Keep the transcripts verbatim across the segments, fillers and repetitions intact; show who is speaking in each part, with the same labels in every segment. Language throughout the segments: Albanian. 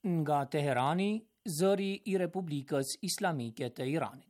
Speaker 1: nga Teherani, zëri I Republikës Islamike të Iranit.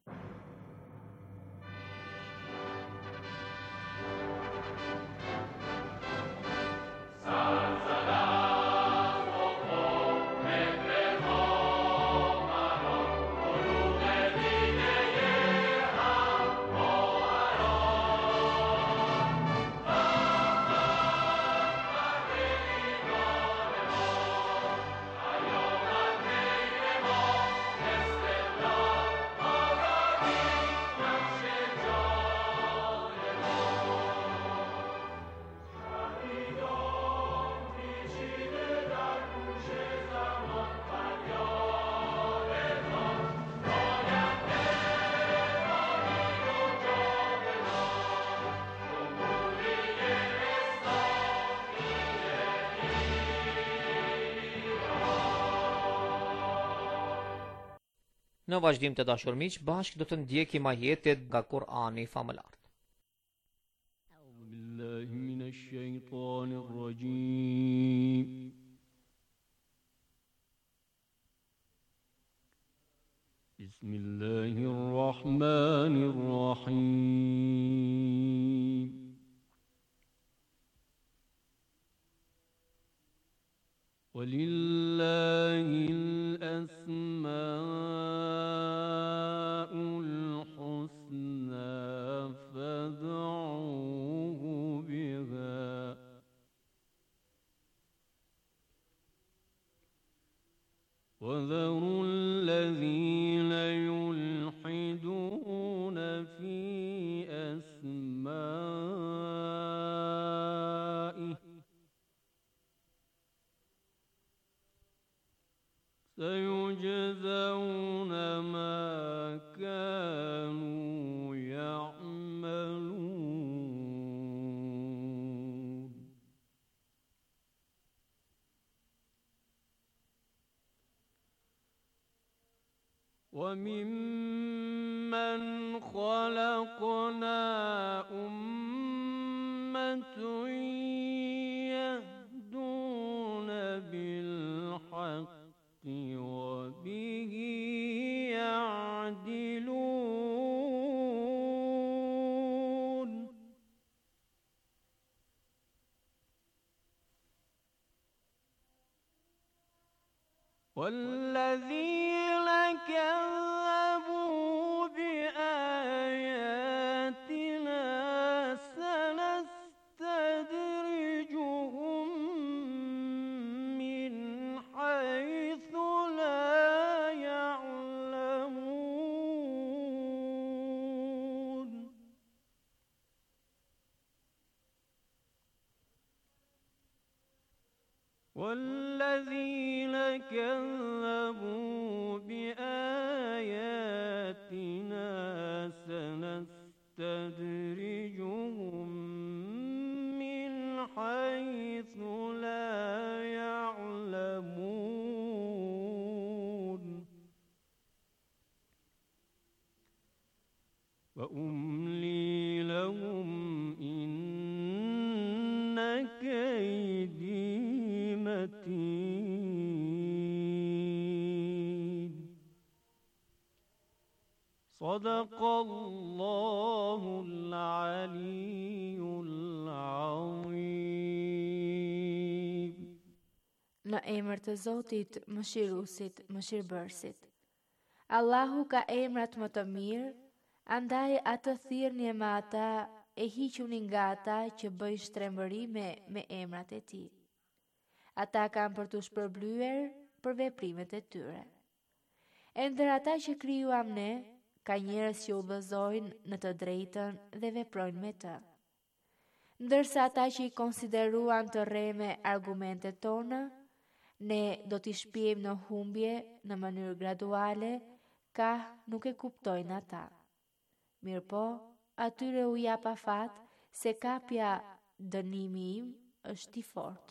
Speaker 2: Në vazhdim të dashur miq, bashkë do të ndjekim ajetet nga Kur'ani famëlar.
Speaker 3: A'udhu billahi minash shaitanir rajim. Bismillahir rahmanir rahim. Walillahil asma'ul husna fad'uhu biha وذروا الذين يلحدون في أسمائه سيجزون ما كانوا يعملون وممن خلقنا أمة يهدون بالحق وبه يعدلون والذين كذبوا بآياتنا سنستدرجهم من حيث لا يعلمون والذين كذبوا بآياتنا سنستدرجهم من حيث لا يعلمون وأملي لهم إن كيدي متين صدق الله العلي العظيم.
Speaker 4: Në emër të Zotit, Mëshiruesit, Mëshirbërësit. Allahu ka emrat më të mirë, andaj atë thirrni me ata e hiquni nga ata që bëjnë shtrembërime me emrat e tij. Ata kanë për të shpërblyer për veprimet e tyre. E ndër ata që krijuam ne, ka njerëz që udhëzojnë në të drejtën dhe veprojnë me të. Ndërsa ata që i konsideruan të rreme argumentet tona, ne do t'i shpijmë në humbje në mënyrë graduale, ka nuk e kuptojnë ata. Mirë po, atyre u jap afat se kapja dënimi im është i fortë.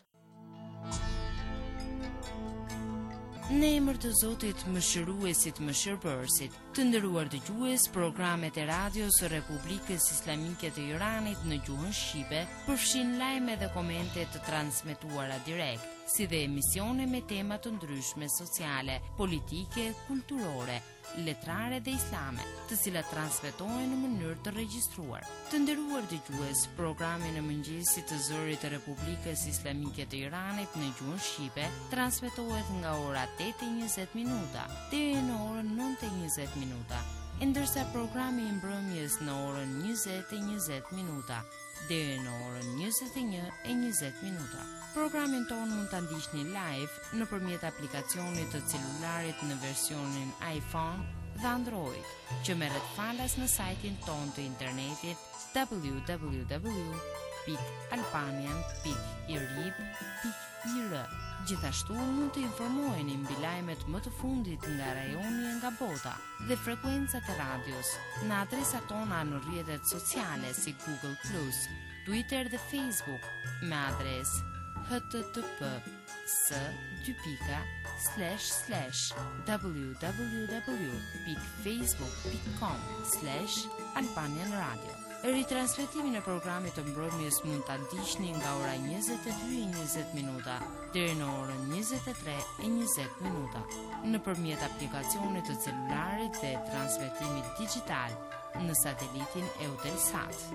Speaker 5: Në emër të Zotit, Mëshiruesit, Mëshirbërësit, të nderuar dëgjues, programet e radios së Republikës Islamike të Iranit në gjuhën shqipe përfshin lajme dhe komente të transmetuara direkt. si dhe emisione me tema të ndryshme sociale, politike, kulturore, letrare dhe islame, të cilat transmetohen në mënyrë të regjistruar. Të nderuar dëgjues, programi në mëngjesit të zërit të Republikës Islamike të Iranit në gjuhën shqipe transmetohet nga ora tetë e njëzet minuta deri në orën nëntë e njëzet minuta, ndërsa programi i mbrëmjes në orën njëzet e njëzet minuta deri në orën njëzet e një e njëzet minuta. Programin ton mund ta ndiqni live nëpërmjet aplikacionit të celularit në versionin iPhone dhe Android, që merret falas në sajtin ton të internetit w w w pikë albanian pikë i r i b pikë i r. Gjithashtu mund të informoheni mbi lajmet më të fundit nga rajoni e nga bota dhe frekuencat e radios në adresat tona në rrjetet sociale si Google plus, Twitter dhe Facebook me adresë h t t p s dy pika slash slash w w w pikë facebook pikë com slash albanian radio. Ritransmetimin e programit të mbrëmjes mund ta ndiqni nga ora njëzet e dy e njëzet minuta deri në orën njëzet e tre e njëzet minuta nëpërmjet aplikacionit të celularit dhe transmetimit digital në satelitin Eutelsat.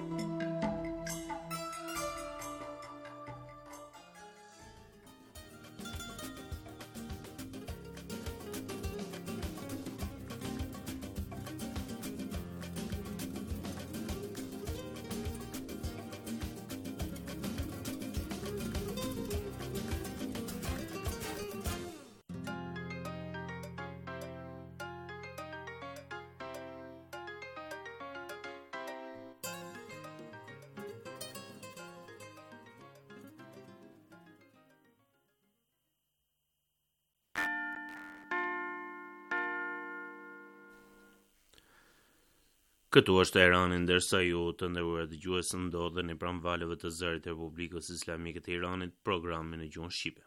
Speaker 6: Këtu është Irani, ndërsa ju të nderuar dëgjues ndodheni pranë valeve të zërit të Republikës Islamike të Iranit, programi në gjuhën shqipe.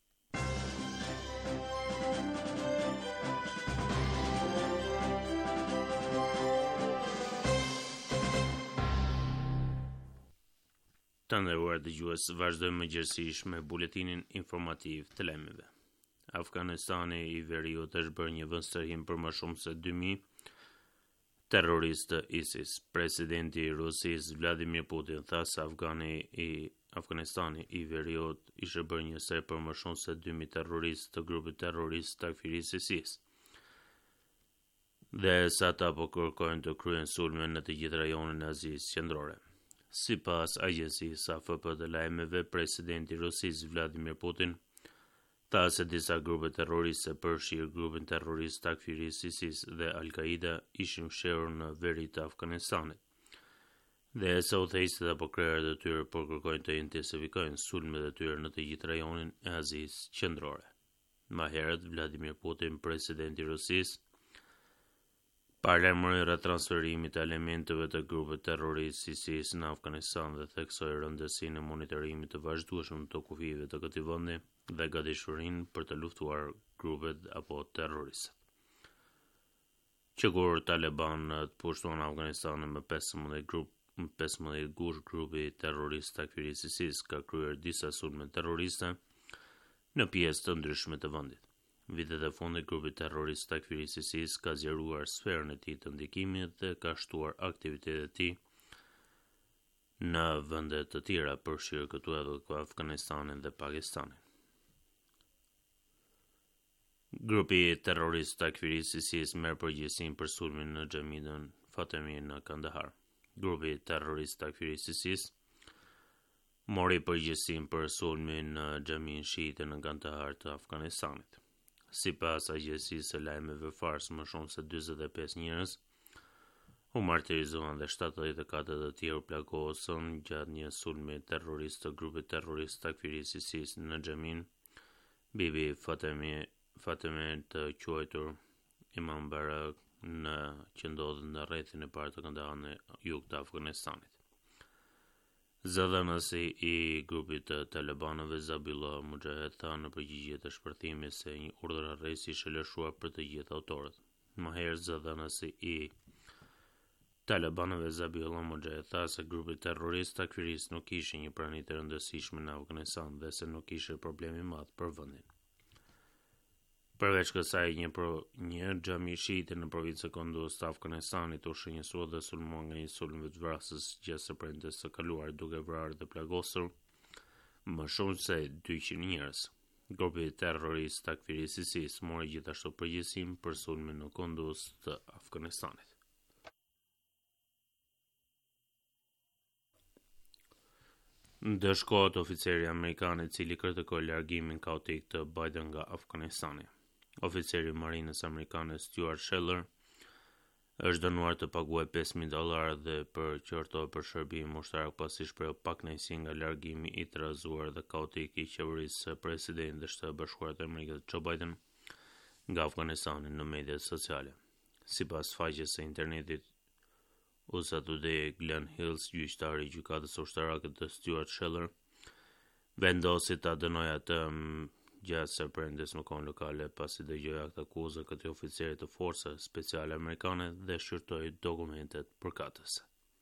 Speaker 6: Të nderuar dëgjues, vazhdojmë mëngjesisht me buletinin informativ të lajmeve. Afganistani i Veriut është bërë një vëndstërhim për më shumë se dy mijë terroristë ISIS. Presidenti i Rusisë Vladimir Putin tha se Afgani i Afganistani i Veriut ishte bërë një sër për më shumë se dy mijë terroristë të grupit terrorist Takfiris ISIS. Dhe sa ata po kërkojnë të kryen sulme në të gjithë rajonin e Azisë Qendrore. Sipas agjencisë A F P të lajmeve, presidenti i Rusisë Vladimir Putin tha se disa grupe terroriste përfshirë grupin terrorist Takfiris ISIS dhe Al-Qaida ishin fshehur në veri të Afganistanit. Dhe se udhëheqësit apo krerët e tyre po kërkojnë të intensifikojnë sulmet e tyre në të gjithë rajonin e Azisë Qendrore. Më herët, Vladimir Putin, presidenti i Rusisë, paralajmëroi rreth transferimit të elementeve të grupit terrorist ISIS në Afganistan dhe theksoi rëndësinë e monitorimit të vazhdueshëm të kufive të këtij vendi dhe gatishmërinë për të luftuar grupet apo terroristët. Që kur Talibanët pushtuan Afganistanin me pesëmbëdhjetë grup, pesëmbëdhjetë gush, grupi terrorist Takfiris ISIS ka kryer disa sulme terroriste në pjesë të ndryshme të vendit. Vitet e fundit, grupi terrorist Takfiris ISIS ka zgjeruar sferën e tij të ndikimit dhe ka shtuar aktivitetet e tij në vende të tjera, përfshirë këtu edhe Afganistanin dhe Pakistanin. Grupi terrorist Takfiris ISIS merr përgjegjësinë për sulmin në xhamin Fatemi në Kandahar. Grupi terrorist Takfiris ISIS mori përgjegjësinë për sulmin në xhamin shiite në Kandahar të Afganistanit. Sipas agjencisë së lajmeve Fars, më shumë se njëzet e pesë njerëz u martirizuan dhe shtatëdhjetë e katër të tjerë u plagosën gjatë një sulmi terrorist të grupit terrorist Takfiris ISIS në xhamin Bibi Fatemi Fateme të quajtur Imam Barak në që ndodhet në rrethin e parë të Kandaharit në jug të Afganistanit. Zëdhënësi i grupit të Talibanëve Zabihullah Mujahid tha në përgjigje të shpërthimit se një urdhër arresti ishte lëshuar për të gjithë autorët. Më herë, zëdhënësi i Talibanëve Zabihullah Mujahid tha se grupi terrorist takfiris nuk kishte një prani të rëndësishme në Afganistan dhe se nuk kishte problemi madh për vendin. Përveç kësaj, një, pro, një xhami shiite në provincën Kunduz të Afganistanit u shënjësua dhe sulmua nga një sulm vetvrasës gjatë së prindës së kaluar duke vrarë dhe plagosur më shumë se dyqind njerëz. Grupi terrorist takfiris ISIS mori gjithashtu përgjegjësinë për sulmin në Kunduz të Afganistanit. Ndërkohë, oficeri amerikan i cili kritikoi largimin kaotik të Biden nga Afganistani. Oficeri i marinës amerikane Stuart Scheller është dënuar të paguajë pesë mijë dollarë dhe për qortoi për shërbim ushtarak pasi shpreu pakënaqësi nga largimi i trazuar dhe kaotik i qeverisë së presidentit të Bashkuar të Amerikës Joe Biden nga Afganistani në mediat sociale. Sipas faqes së internetit U S A Today, Glenn Hills, gjyqtari i gjykatës ushtarake të Stuart Scheller, vendosi ta dënojë atë gjatë së prindjes në kohën lokale pasi dëgjoi akt akuzë këtij oficeri të forcave speciale amerikane dhe shqyrtoi dokumentet përkatëse.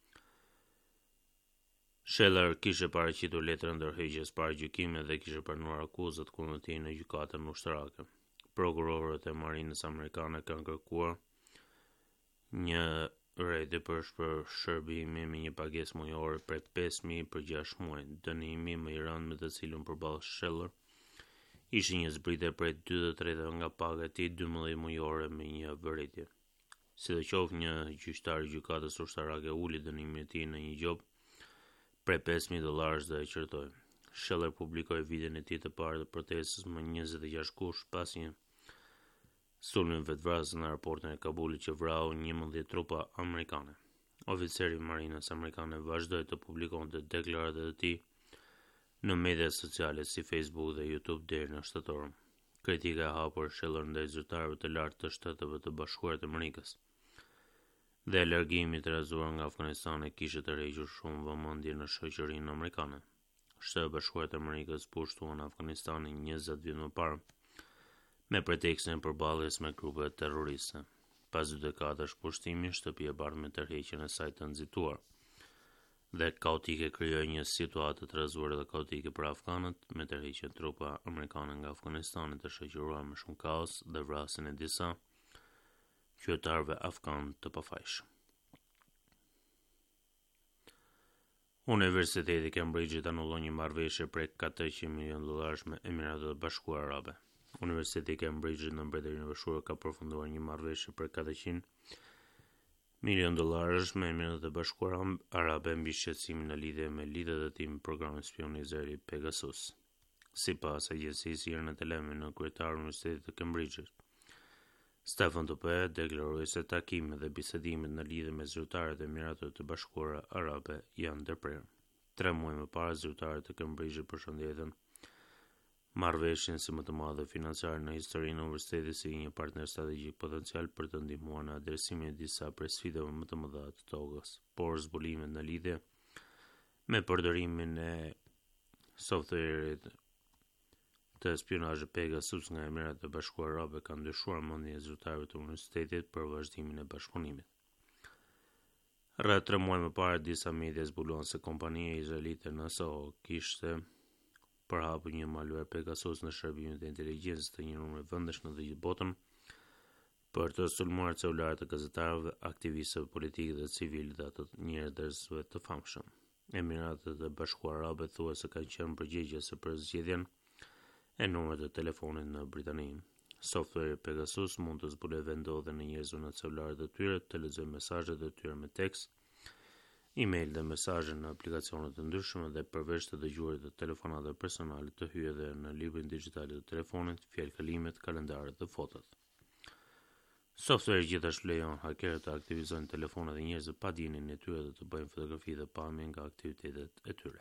Speaker 6: Scheller kishte paraqitur letrën ndërheqjes para gjykimit dhe kishte pranuar akuzat kundër tij në gjykatën ushtarake. Prokurorët e marinës amerikane kanë kërkuar një rreti për shërbimi me një pagesë mujore prej pesë mijë për gjashtë muaj. Dënimi më i rënd me të cilën përballë Scheller ishte një zbritje prej dy të treta nga paga e tij dymbëdhjetë mujore me një vërejtje. Sidoqoftë, një gjyqtar i gjykatës ushtarake uli dënimin e tij në një gjop prej pesë mijë dollarësh dhe e qortoi. Scheller publikoi videon e tij të parë të protestës më njëzet e gjashtë gusht pas një sulmi vetvrasës në aeroportin e Kabulit që vrau njëmbëdhjetë trupa amerikane. Oficeri i marinës amerikane vazhdoi të publikonte deklaratat e tij në media sociale si Facebook dhe YouTube deri në shtator. Kritika e hapur Scheller ndaj zyrtarëve të lartë të Shteteve të Bashkuara të Amerikës dhe largimi i trazuar nga Afganistani kishte tërhequr shumë vëmendje në shoqërinë amerikane. Shtetet e Bashkuara të Amerikës pushtuan Afganistanin njëzet vjet më parë me pretekstin e përballjes me grupe terroriste. Pas dy dekadash pushtimi, shtëpia e bardhë me tërheqjen e saj të nxituar dhe kaotike krijoi një situatë të trazuar dhe kaotike për afganët me tërheqjen trupa amerikane nga Afganistani të shoqëruar me shumë kaos dhe vrasjen e disa qytetarëve afgan të pafajshëm. Universiteti Cambridge anulloi një marrëveshje prej katëqind milionë dollarësh me Emiratet e Bashkuara Arabe. Universiteti Cambridge në Mbretërinë e Bashkuar ka përfunduar një marrëveshje për katëqind milionë dollarësh me Emiratet e Bashkuara Arabe mbi shqetësimin në lidhje me lidhjet e tij me programin spion izraeli Pegasus. Sipas agjencisë Irna Telemi në kryetari i Universitetit të Cambridge, Stefan Tupe deklaroi se takimet dhe bisedimet në lidhje me zyrtarët e Emirateve të Bashkuara Arabe janë ndërprerë. Tre muaj më parë zyrtarët e Cambridge përshëndetën marrëveshjen së më të madhe financiare në historinë e universitetit si një partner strategjik potencial për të ndihmuar në adresimin e disa prej sfidave më të mëdha të tokës, por zbulimet në lidhje me përdorimin e software-it të spionazhit Pegasus nga Emiratet e Bashkuara Arabe kanë ndryshuar mendjen e zyrtarëve të universitetit për vazhdimin e bashkëpunimit. Rreth tre muaj më parë, disa media zbuluan se kompania izraelite N S O kishte përhapur një malware Pegasus në shërbimet e inteligjencës të një numri vendesh në të gjithë botën për të sulmuar celularet të gazetarëve, aktivistëve politikë dhe civilë dhe të njerëzve të famshëm. Emiratet e Bashkuara Arabe thuhet se kanë qenë përgjegjëse për zgjedhjen e numrit të telefonit në Britani. Software Pegasus mund të zbulojë vendodhjen e njerëzve në celularet e tyre, të lexojë mesazhet e tyre me tekst, email dhe mesazhe në aplikacione të ndryshme dhe përveç të dëgjuarit të telefonatave personale të hyjë edhe në librin digjital të telefonit, fjalëkalimet, kalendarët dhe fotot. Software gjithashtu lejon hakerët të aktivizojnë telefonat e njerëzve pa dijenin e tyre dhe të bëjnë fotografi dhe pamje nga aktivitetet e tyre.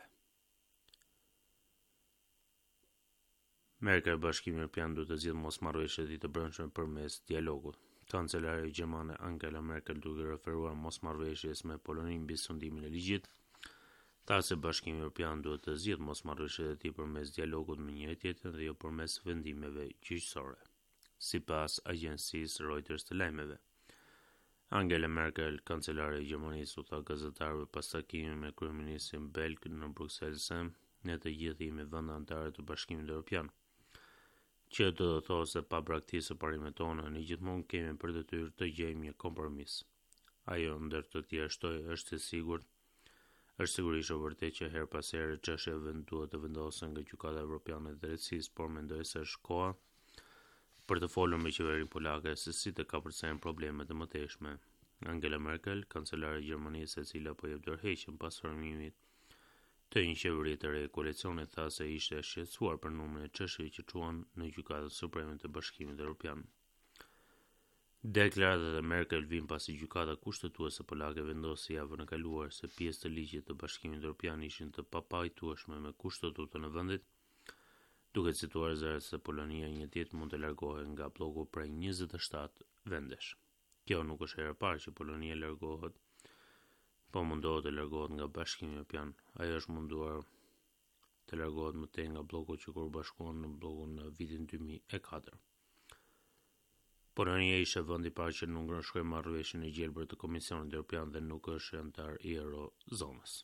Speaker 6: Amerika e Bashkimit Evropian duhet të zgjidhë mosmarrëveshjet e të brendshme përmes dialogut. Kancelare gjermane Angela Merkel, duke referuar mosmarrëveshjes me Polonin mbi sundimin e ligjit, tha se Bashkimi Evropian duhet të zgjidhë mosmarrëveshjet e tij përmes dialogut me njëri-tjetrin dhe jo përmes vendimeve gjyqësore. Sipas agjencisë Reuters të lajmeve, Angela Merkel, kancelare e Gjermanisë, u tha gazetarëve pas takimit me kryeministin belg në Bruksel se ne të gjithë jemi vende anëtare të Bashkimit Evropian. Që do të thotë se pa braktisë së parimet tona, ne gjithmonë kemi për detyrë të gjejmë një kompromis. Ajo ndër të tjerë shtoi është e sigurt, është sigurisht e vërtetë që her pas here çështja vend duhet të vendosen nga Gjykata Evropiane e Drejtësisë, por mendoj se është koha për të folur me qeverinë polake se si të kapërcejnë problemet e mëtejshme. Angela Merkel, kancelare e Gjermanisë, e cila po jep dorëheqjen pas formimit të një qeverie të re koalicioni, tha se ishte e shqetësuar për numrin e çështjeve që çuan në Gjykatën Supreme të Bashkimit Evropian. Deklaratat e Merkel vijnë pasi gjykata kushtetuese polake vendosi javën e kaluar se pjesë të ligjit të Bashkimit Evropian ishin të papajtueshme me kushtetutën e vendit, duke cituar zëra se Polonia një ditë mund të largohet nga bloku prej njëzet e shtatë vendesh. Kjo nuk është hera e parë që Polonia largohet, po mundohet të largohet nga Bashkimi Evropian. Ajo është munduar të largohet më tej nga bloku që kur bashkuan në blokun në vitin dy mijë e katër. Polonia ishte vendi i parë që nuk nënshkroi marrëveshjen e gjelbër të Komisionit Evropian dhe nuk është antar i eurozonës.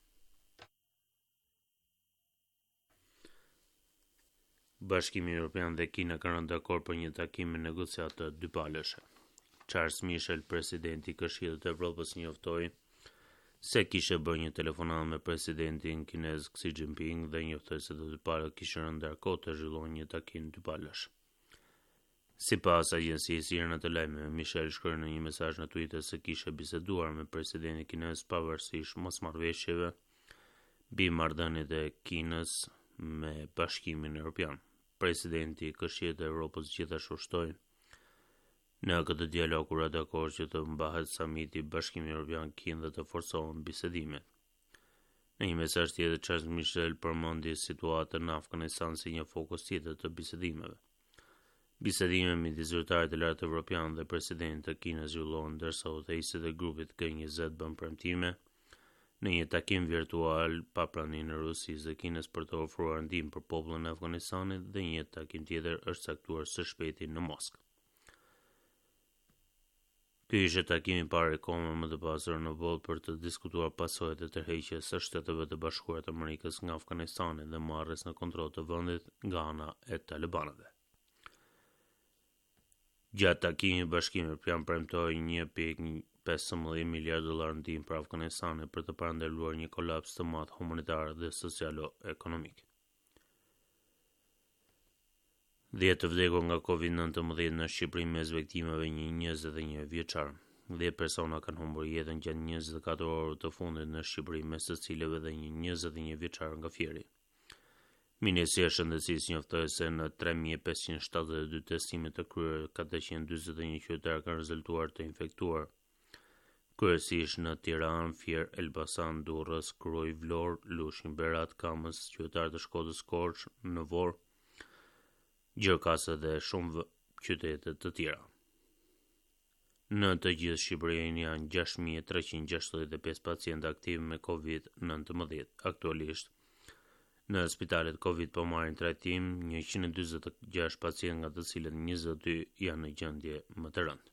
Speaker 6: Bashkimi Evropian dhe Kina kanë rënë dakord për një takim me negociatë dypalëshe. Charles Michel, presidenti i Këshillit të Evropës, njoftoi se kishte bërë një telefonat me presidentin kinez Xi Jinping dhe njoftoi se të dy palët kishin rënë dakord të zhvillojnë një takim dypalësh. Sipas agjencisë Irna të lajmeve, Michel shkroi në një mesazh në Twitter se kishte biseduar me presidentin kinez pavarësisht mosmarrëveshjeve mbi marrëdhëniet e Kinës me Bashkimin Evropian. Presidenti i Këshillit të Evropës gjithashtu shtoi në këtë dialog kur ata dakord që të mbahet samiti i Bashkimit Evropian Kinë dhe të forcohen bisedimet. Në një mesazh tjetër, Charles Michel përmendi situatën në Afganistan si një fokus tjetër të bisedimeve. Bisedime midis zyrtarit të lartë evropian dhe presidentit të Kinës zhvillohen ndërsa udhëheqësit e grupit G njëzet bën premtime në një takim virtual pa praninë e Rusisë dhe Kinës për të ofruar ndihmë për popullin e Afganistanit dhe një takim tjetër është caktuar së shpejti në Moskë. Ky ishte takimi i parë i kohëve më të pasur në botë për të diskutuar pasojat e tërheqjes së Shteteve të Bashkuara të Amerikës nga Afganistani dhe marrjes në kontroll të vendit nga ana e talibanëve. Gjatë takimit, Bashkimi Evropian premtoi një pikë pesëmbëdhjetë miliardë dollar ndihmë për Afganistanin për të parandaluar një kolaps të madh humanitar dhe socialo-ekonomik. dhjetë të vdekur nga covid nëntëmbëdhjetë në Shqipëri mes viktimave një njëzet e një vjeçar. dhjetë persona kanë humbur jetën gjatë njëzet e katër orëve të fundit në Shqipëri, mes të cilëve dhe një njëzet e një vjeçar nga Fieri. Ministria e Shëndetësisë njoftoi se në tre mijë e pesëqind e shtatëdhjetë e dy testime të kryer, katërqind e dyzet e një qytetarë kanë rezultuar të infektuar, kryesisht në Tiranë, Fier, Elbasan, Durrës, Krujë, Vlorë, Lushnjë, Berat, Kamës, qytetarë të Shkodrës, Korçë, në Vorë, Gjerkasa dhe shumë qytete të tjera. Në të gjithë Shqipërinë janë gjashtë mijë e treqind e gjashtëdhjetë e pesë pacientë aktiv me covid nëntëmbëdhjetë. Aktualisht, në spitalet Covid po marrin trajtim njëqind e dyzet e gjashtë pacientë, nga të cilët njëzet e dy janë në gjendje më të rëndë.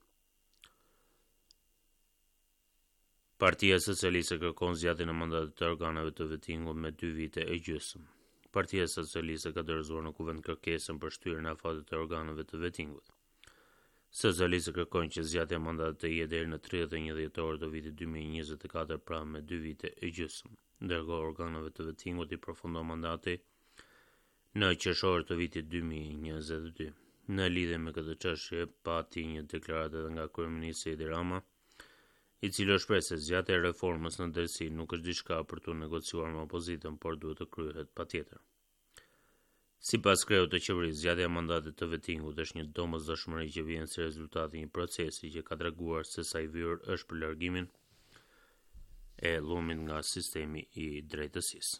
Speaker 6: Partia Socialiste kërkon zgjatjen e mandatit të organeve të vettingut me dy vite e gjysmë. Partia Socialiste ka dorëzuar në kuvend kërkesën për shtyrjen e afatit të organeve të vettingut. Socialistët kërkojnë që zgjatja e mandatit të jetë deri në tridhjetë e një dhjetor të vitit dy mijë e njëzet e katër, pra me dy vite e gjysmë. Ndërkohë organeve të vettingut i përfundon mandati në qershor të vitit dy mijë e njëzet e dy. Në lidhje me këtë çështje, pati një deklaratë edhe nga kryeministri Edi Rama, i cili shpreh se zgjatja e reformës në drejtësi nuk është diçka për të negociuar me opozitën, por duhet të kryhet patjetër. Sipas kreut të qeverisë, zgjatja e mandatit të vettingut është një domosdoshmëri që vjen si rezultat i një procesi që ka treguar se sa i vyer është për largimin e llumit nga sistemi i drejtësisë.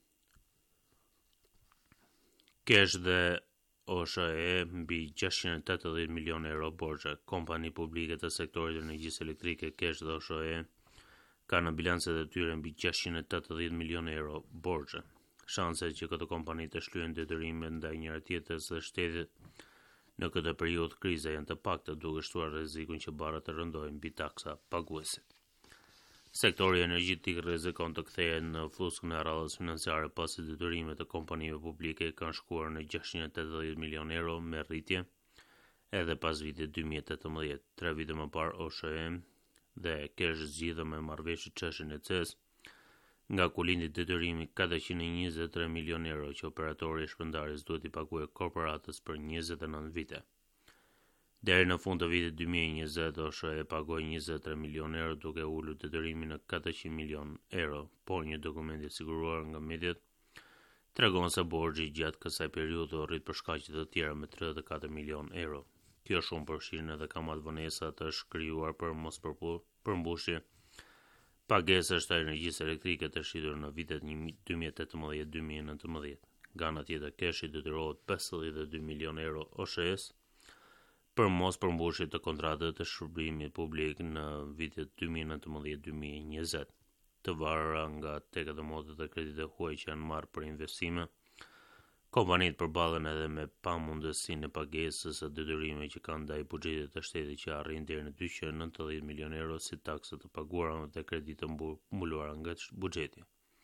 Speaker 6: Kesh dhe O S H E mbi gjashtëqind e tetëdhjetë milionë euro borxhe. Kompani publike të sektorit të energjisë elektrike Kesh dhe O S H E ka në bilancet e tyre mbi gjashtëqind e tetëdhjetë milionë euro borxhe. Shanset që këto kompani të shlyejnë detyrimet ndaj njëra tjetrës dhe shtetit Në këtë periudhë kriza janë të pakta duke shtruar rrezikun që barrat të rëndojnë mbi taksa paguese. Sektori energjetik rrezikon të kthehet në fluskun e rradhës financiare pasi detyrimet e kompanive publike kanë shkuar në gjashtëqind e tetëdhjetë milion euro me rritje edhe pas vitit dy mijë e tetëmbëdhjetë. Tre vite më parë O S H E dhe kesh zgjidhë me marrëveshje çështjen e C E S, nga ku lindi detyrimi katërqind e njëzet e tre milion euro që operatori i shpërndarjes duhet i paguajë korporatës për njëzet e nëntë vite. Deri në fund të vitit dy mijë e njëzet, O S H E pagoi njëzet e tre milion euro duke ulur detyrimin në katërqind milion euro, por një dokument i siguruar nga mediat tregon se borxhi gjatë kësaj periudhe u rrit për shkaqe të tjera me tridhjetë e katër milion euro. Kjo shumë përfshin edhe kamat vonesa të shkryuar për mos përmbushje pagesës të energjisë elektrike të shitur në vitet dy mijë e tetëmbëdhjetë dy mijë e nëntëmbëdhjetë. Nga ana tjetër, keshi detyrohet pesëdhjetë e dy milion euro O S H E-s për mos përmbushje të kontratave të shërbimit publik në vitet dy mijë e nëntëmbëdhjetë dy mijë e njëzet, të varura nga tekët e modet e kreditë huaj që janë marrë për investime. Kompanitë përballen edhe me pamundësinë e pagesës së detyrimeve që kanë ndaj buxhetit të shtetit që arrin deri në dyqind e nëntëdhjetë milion euro si taksa të paguara dhe kreditë mbuluara nga buxheti.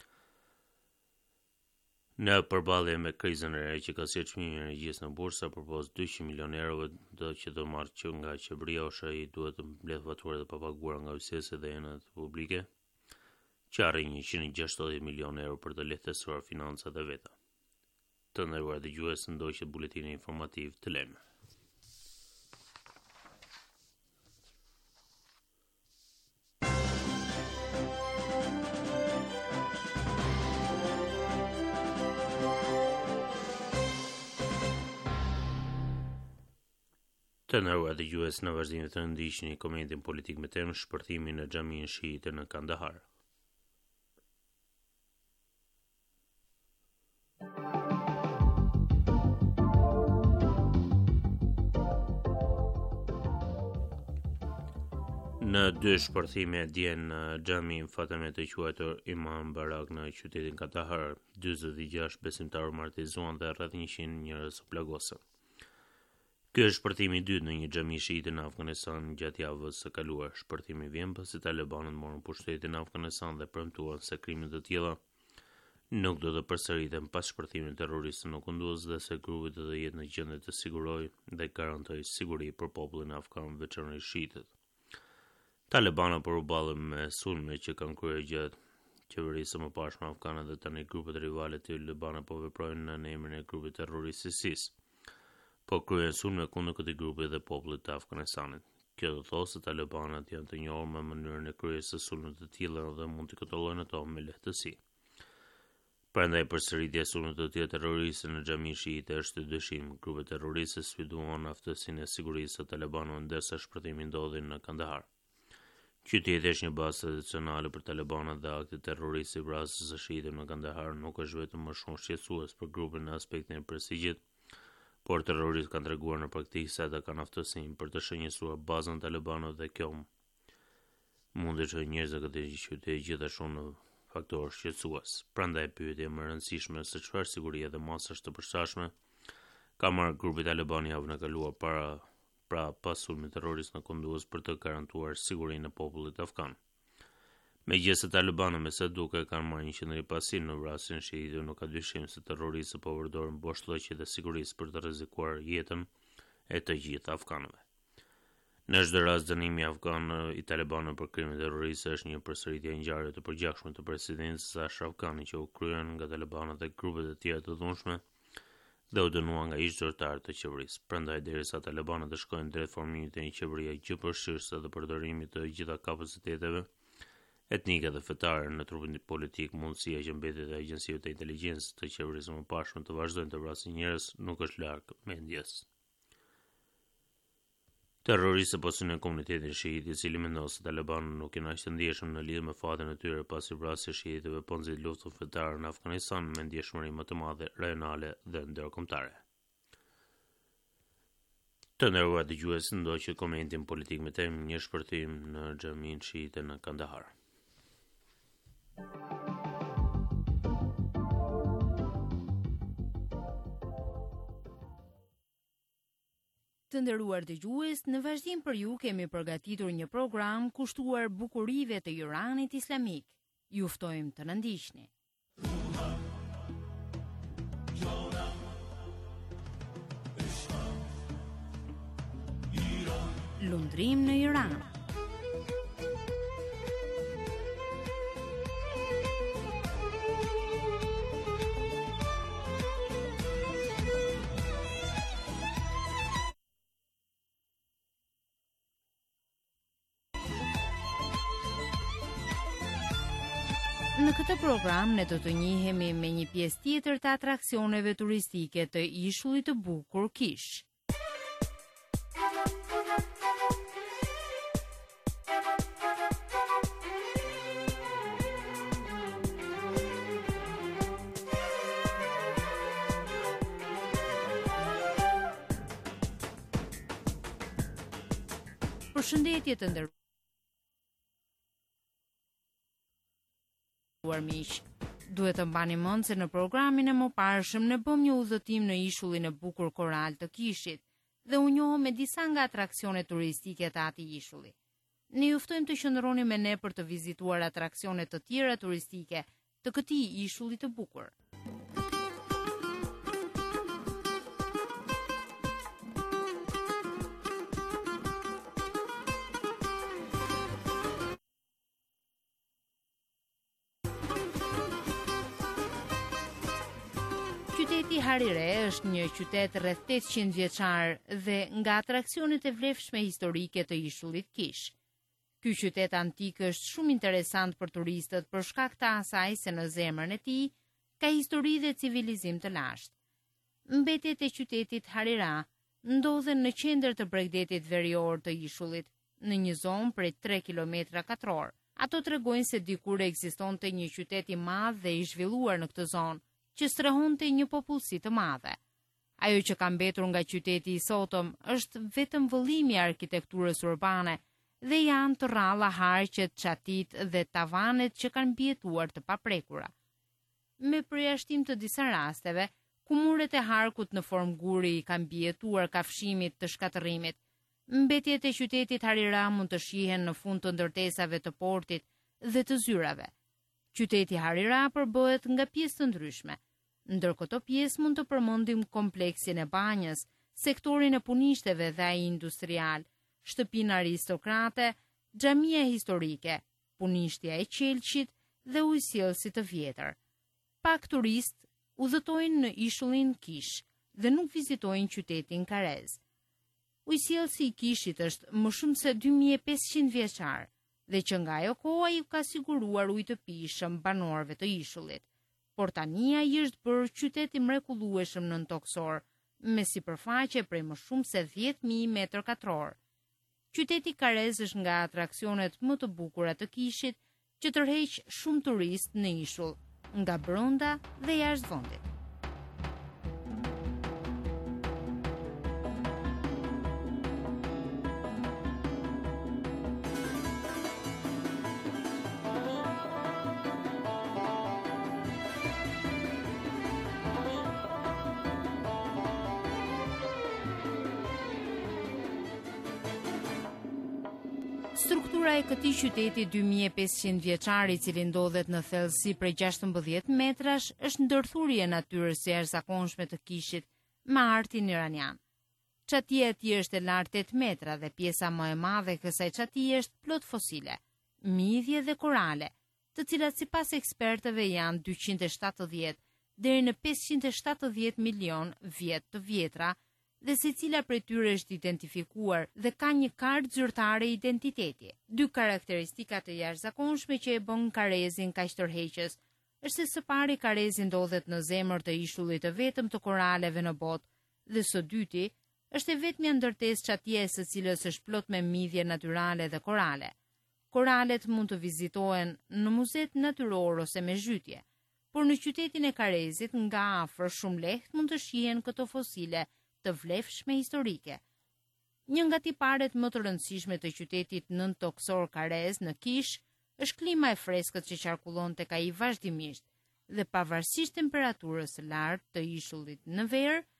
Speaker 6: Në përballje me krizën e re që ka sjellë çmimin e energjisë në bursë, përpos dyqind milion euro do që do marrë që nga qeveria, O S H E duhet të mbledh faturat e papaguara nga ujësese dhe enët publike, që arrin njëqind e gjashtëdhjetë milion euro për të lehtësuar financat e veta. Të nderuar dëgjues, ndoqët buletini informativ të lejmë. Të nderuar dëgjues, në vazhdim të ndiqni komentin politik me temë shpërthimi në xhamin shiite në Kandahar. Në dy shpërthime dje në xhamin Fatime të quajtur Imam Barak në qytetin Kandahar, dyzet e gjashtë besimtarë martizuan dhe rreth njëqind njerëz u plagosën. Ky është shpërthimi i dytë në një xhami shiite në Afganistan gjatë javës së kaluar. Shpërthimi vjen pasi talibanët morën pushtetin në Afganistan dhe premtuan se krime të tilla nuk do të përsëriten pas shpërthimit terrorist në Kunduz dhe se grupi do të jetë në gjendje të sigurojë dhe garantojë siguri për popullin afgan, veçanërisht shiitët. Talibanët përballën me sulme që kanë kryer gjatë qeverisë së mëparshme afgane dhe tani grupet rivale të Talibanëve po veprojnë në emrin e grupit terrorist ISIS. Po kryen sulme kundër këtij grupi dhe popullit të Afganistanit. Kjo do të thotë se talibanët janë të njohur me mënyrën e kryesës së sulmeve të tilla dhe mund të kontrollojnë ato me lehtësi. Prandaj përsëritja e sulmeve të tilla terroriste në xhamin shiite është dyshim. Grupet terroriste sfiduan aftësinë e sigurisë së talibanëve ndërsa shpërthimi ndodhi në Kandahar. Qyteti është një bazë tradicionale për talibanët dhe akti terrorist i vrasjes së shiitëve në Kandahar nuk është vetëm më shumë shqetësues për grupin në aspektin e prestigjit, por terroristët kanë treguar në praktikë se ata kanë aftësinë për të shënjestuar bazën e talibanëve dhe kjo mund të çojë njerëz në këtë qytet gjithashtu në faktor shqetësues. Prandaj pyetja më e rëndësishme se çfarë sigurie dhe masash të përshtatshme ka marrë grupi taliban javën e kaluar para pra pas sulmit terrorist në Kunduz për të garantuar sigurinë e popullit afgan. Megjithëse talibanët me sa duket kanë marrë një qendrim pasiv në vrasjen e shiitëve, nuk ka dyshim se terroristët po përdorin boshllëqjet e sigurisë për të rrezikuar jetën e të gjithë afganëve. Në çdo rast, dënimi afgan i talibanëve për krime terroriste është një përsëritje e ngjarjeve të përgjithshme të presidentit Ashraf Ghani që u kryen nga talibanët dhe grupet e tjera të dhunshme dhe u dënua nga ish zyrtar të qeverisë. Prandaj derisa talibanët të shkojnë drejt formimit të një qeverie gjithëpërfshirëse dhe përdorimit të gjitha kapaciteteve etnike dhe fetare në trupin politik, mundësia që mbetjet e agjencive të inteligjencës të qeverisë së mëparshme të vazhdojnë të vrasin njerëz nuk është larg mendjes. Terroristët po synojnë komunitetin shiit, i cili mendon se talibanët nuk janë aq të ndjeshëm në lidhje me fatin e tyre pasi vrasja e shiitëve po nxit luftën fetare në Afganistan me ndjeshmëri më të madhe rajonale dhe ndërkombëtare. Të nderuar dëgjues, ndoqët komentin politik me temë një shpërthim në xhamin shiite në Kandahar.
Speaker 5: Të nderuar dëgjues, në vazhdim për ju kemi përgatitur një program kushtuar bukurive të Iranit islamik. Ju ftojmë të na ndiqni. Lundrim në Iran. Në këtë program ne do të njihemi me një pjesë tjetër të atraksioneve turistike të ishullit të bukur Kish. Përshëndetje të nderuar miq. Duhet të mbani mend se në programin e mëparshëm ne bëm një udhëtim në ishullin e bukur koral të Kishit dhe u njohëm me disa nga atraksionet turistike të atij ishulli. Ne ju ftojmë të qëndroni me ne për të vizituar atraksione të tjera turistike të këtij ishulli të bukur. Qyteti Harire është një qytet rreth tetëqind vjeçar dhe nga atraksionet e vlefshme historike të ishullit Kish. Ky qytet antik është shumë interesant për turistët për shkak të asaj se në zemrën e tij ka histori dhe civilizim të lashtë. Mbetjet e qytetit Harira ndodhen në qendër të bregdetit verior të ishullit, në një zonë prej tre kilometra katror. Ato tregojnë se dikur ekzistonte një qytet i madh dhe i zhvilluar në këtë zonë, që strehonte një popullsi të madhe. Ajo që ka mbetur nga qyteti i sotëm është vetëm vëllimi i arkitekturës urbane dhe janë të rralla harqet, çatit dhe tavanet që kanë mbijetuar të paprekura. Me përjashtim të disa rasteve, ku muret e harkut në formë guri i kanë mbijetuar kafshimit të shkatërrimit, mbetjet e qytetit Harira mund të shihen në fund të ndërtesave të portit dhe të zyrave. Qyteti Harira përbëhet nga pjesë të ndryshme. Ndër këto pjesë mund të përmendim kompleksin e banjës, sektorin e punishteve dhe ai industrial, shtëpinë aristokrate, xhamia historike, punishtja e Qelçit dhe ujësjellsi të vjetër. Pak turistë udhëtojnë në ishullin Kish dhe nuk vizitojnë qytetin Karez. Ujësjellsi i Kishit është më shumë se dy mijë e pesëqind vjeçar dhe që nga ajo koha i ka siguruar ujë të pijshëm banorëve të ishullit. Por tani ai është bërë qytet i mrekullueshëm nën toksor, me sipërfaqe prej më shumë se dhjetë mijë metër katror. Qyteti Karez është nga atraksionet më të bukura të Kishit, që tërheq shumë turistë në ishull, nga brenda dhe jashtë vendit. Struktura e këtij qyteti dy mijë e pesëqind vjeçar, i cili ndodhet në thellësi prej gjashtëmbëdhjetë metrash, është ndërthurje e natyrës së jashtëzakonshme të Kishit me artin iranian. Çatia e tij është e lartë tetë metra dhe pjesa më e madhe e kësaj çatie është plot fosile, midhje dhe korale, të cilat sipas ekspertëve janë dyqind e shtatëdhjetë deri në pesëqind e shtatëdhjetë milion vjet të vjetra, dhe secila prej tyre është identifikuar dhe ka një kartë zyrtare identiteti. Dy karakteristikat e jashtëzakonshme që e bën Karezin kaq tërheqës është se së pari Karezi ndodhet në zemër të ishullit të vetëm të koraleve në botë, dhe së dyti është e vetmja ndërtesë çatie së cilës është plot me midhje natyrale dhe korale. Koralet mund të vizitohen në muzet natyror ose me zhytje, por në qytetin e Karezit nga afër shumë lehtë mund të shihen këto fosile të vlefshme historike. Një nga tiparet më të rëndësishme të qytetit nën toksor Karez në Kish është klima e freskët që qarkullon tek ai vazhdimisht dhe pavarësisht temperaturës së lartë të ishullit në verë,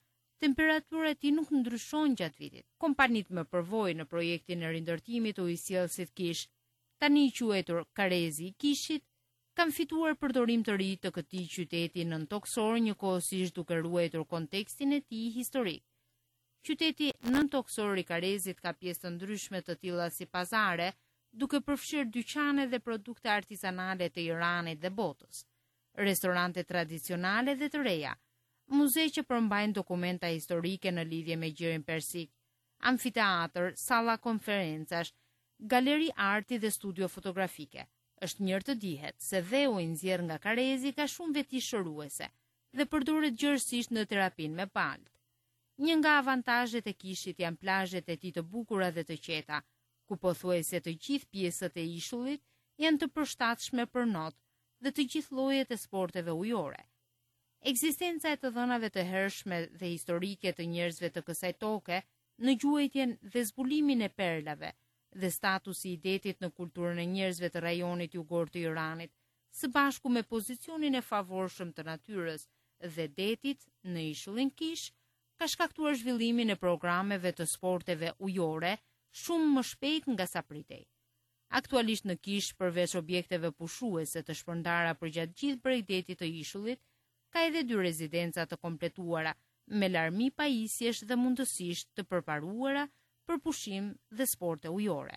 Speaker 5: Temperatura e tij nuk ndryshon gjatë vitit. Kompanitë më përvojë në projektin e rindërtimit të ujësjellësit Kish, tani i quajtur Karezi i Kishit, kanë fituar përdorim të ri të këtij qyteti nëntoksor, njëkohësisht duke ruajtur kontekstin e tij historik. Qyteti nëntoksor i Karezit ka pjesë të ndryshme të tilla si pazare, duke përfshirë dyqane dhe produkte artizanale të Iranit dhe botës, restorante tradicionale dhe të reja, muze që përmbajnë dokumenta historike në lidhje me gjirin persik, amfiteatër, salla konferencash, galeri arti dhe studio fotografike. Është mirë të dihet se dheu i nxjerr nga Karezi ka shumë veti shëruese dhe përdoret gjërësisht në terapinë me palët. Një nga avantazhet e Kishit janë plazhet e tij të bukura dhe të qeta, ku pothuajse të gjithë pjesët e ishullit janë të përshtatshme për not dhe të gjithë llojet e sporteve ujore. Ekzistenca e të dhënave të hershme dhe historike të njerëzve të kësaj toke në gjuajtjen dhe zbulimin e perlave dhe statusi i detit në kulturën e njerëzve të rajonit jugor të Iranit, së bashku me pozicionin e favorshëm të natyrës dhe detit në ishullin Kish, ka shkaktuar zhvillimin e programeve të sporteve ujore shumë më shpejt nga sa pritej. Aktualisht në Kish, përveç objekteve pushuese të shpërndara përgjatë gjithë bregdetit të ishullit, ka edhe dy rezidenca të kompletuara me larmi pajisjesh dhe mundësisht të përparuara për pushim dhe sporte ujore.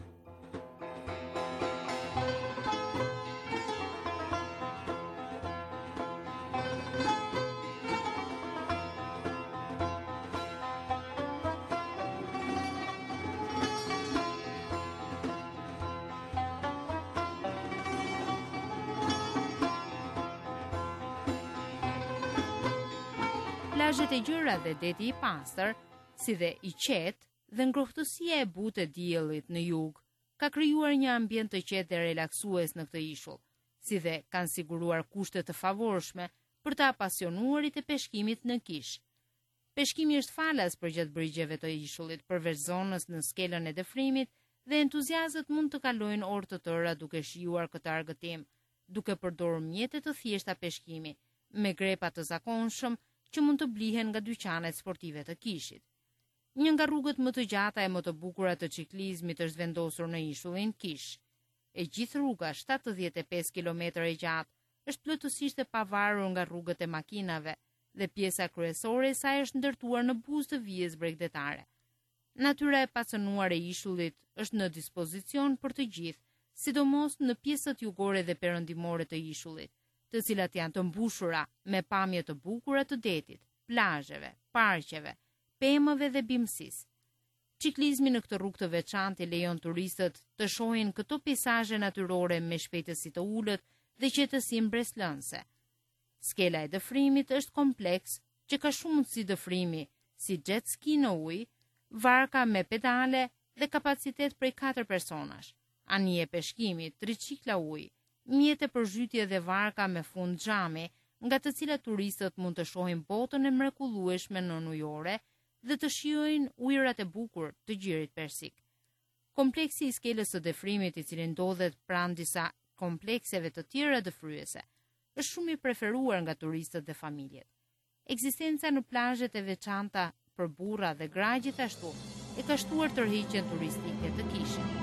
Speaker 5: Plazhet e gjëra dhe deti i pastër, si dhe i qetë dhe ngrohtësia e butë e diellit në jug, ka krijuar një ambient të qetë dhe relaksues në këtë ishull, si dhe kanë siguruar kushte të favorshme për të apasionuarit e peshkimit në Kish. Peshkimi është falas përgjatë brigjeve të ishullit, përveç zonës në skelën e defrimit, dhe entuziastët mund të kalojnë orë të tëra duke shijuar këtë argëtim, duke përdorur mjete të thjeshta peshkimi, me grepa të zakonshëm që mund të blihen nga dyqanet sportive të Kishit. Një nga rrugët më të gjata e më të bukura të ciklizmit është vendosur në ishullin Kish. E gjithë rruga shtatëdhjetë e pesë kilometra e gjatë është plotësisht e pavarur nga rrugët e makinave dhe pjesa kryesore e saj është ndërtuar në buzë të vijes bregdetare. Natyra e pacënuar e ishullit është në dispozicion për të gjithë, sidomos në pjesët jugore dhe perëndimore të ishullit, të cilat janë të mbushura me pamje të bukura të detit, plazheve, parqeve, pemëve dhe bimësisë. Ciklizmi në këtë rrugë të veçantë lejon turistët të shohin këto peizazhe natyrore me shpejtësi të ulët dhe qetësinë breslënse. Skela e dëfrimit është kompleks që ka shumë mundësi dëfrimi, si jet ski në ujë, varka me pedale dhe kapacitet prej katër personash, anije peshkimi, tricikla ujë, mjete për zhytje dhe varka me fund xhami, nga të cilat turistët mund të shohin botën e mrekullueshme nën ujore dhe të shijojnë ujërat e bukur të gjirit persik. Kompleksi i skelës së dëfrimit, i cili ndodhet pranë disa komplekseve të tjera dëfryese, është shumë i preferuar nga turistët dhe familjet. Ekzistenca në plazhet e veçanta për burra dhe gra gjithashtu e ka shtuar tërhiqjen turistike të Kishit.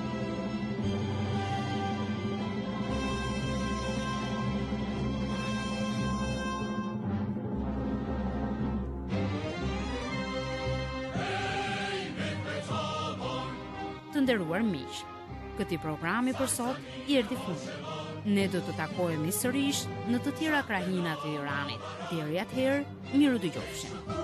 Speaker 5: Të nderuar miq, këtij programi për sot i erdhi fundi. Ne do të takohemi sërish në të tjera krahina të Iranit. Deri atëherë, miru dëgjofshim.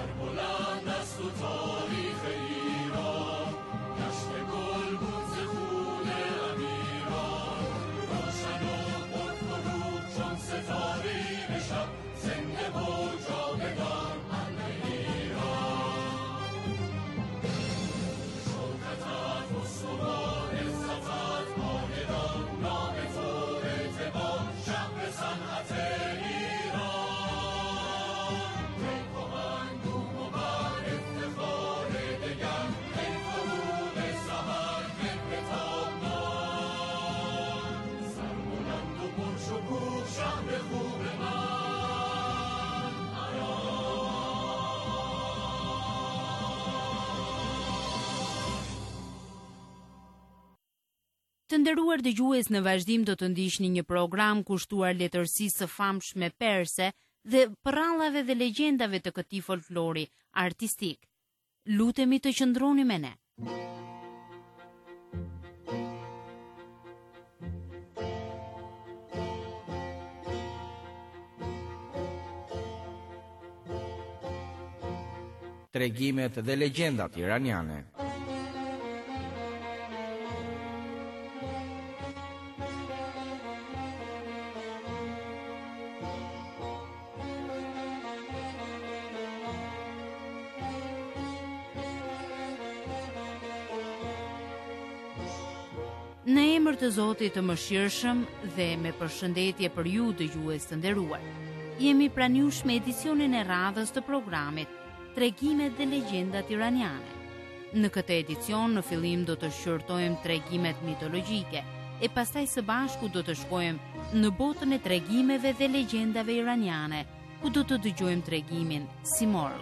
Speaker 7: تاریخ ایران گشت گل بود ز خون
Speaker 5: nderuar dëgjues, në vazhdim do të ndiqni një program kushtuar letërsisë së famshme perse dhe përrallave dhe legjendave të këtij folklori artistik. Lutemi të qëndroni me ne.
Speaker 7: Tregimet dhe legjendat iraniane.
Speaker 5: Në emër të Zotit të Mëshirshëm dhe me përshëndetje për ju dëgjues të nderuar, jemi pranë jush me edicionin e radhës të programit Tregimet dhe legjendat iraniane. Në këtë edicion në fillim do të shqyrtojmë tregimet mitologjike e pastaj së bashku do të shkojmë në botën e tregimeve dhe legjendave iraniane, ku do të dëgjojmë tregimin Simorgh.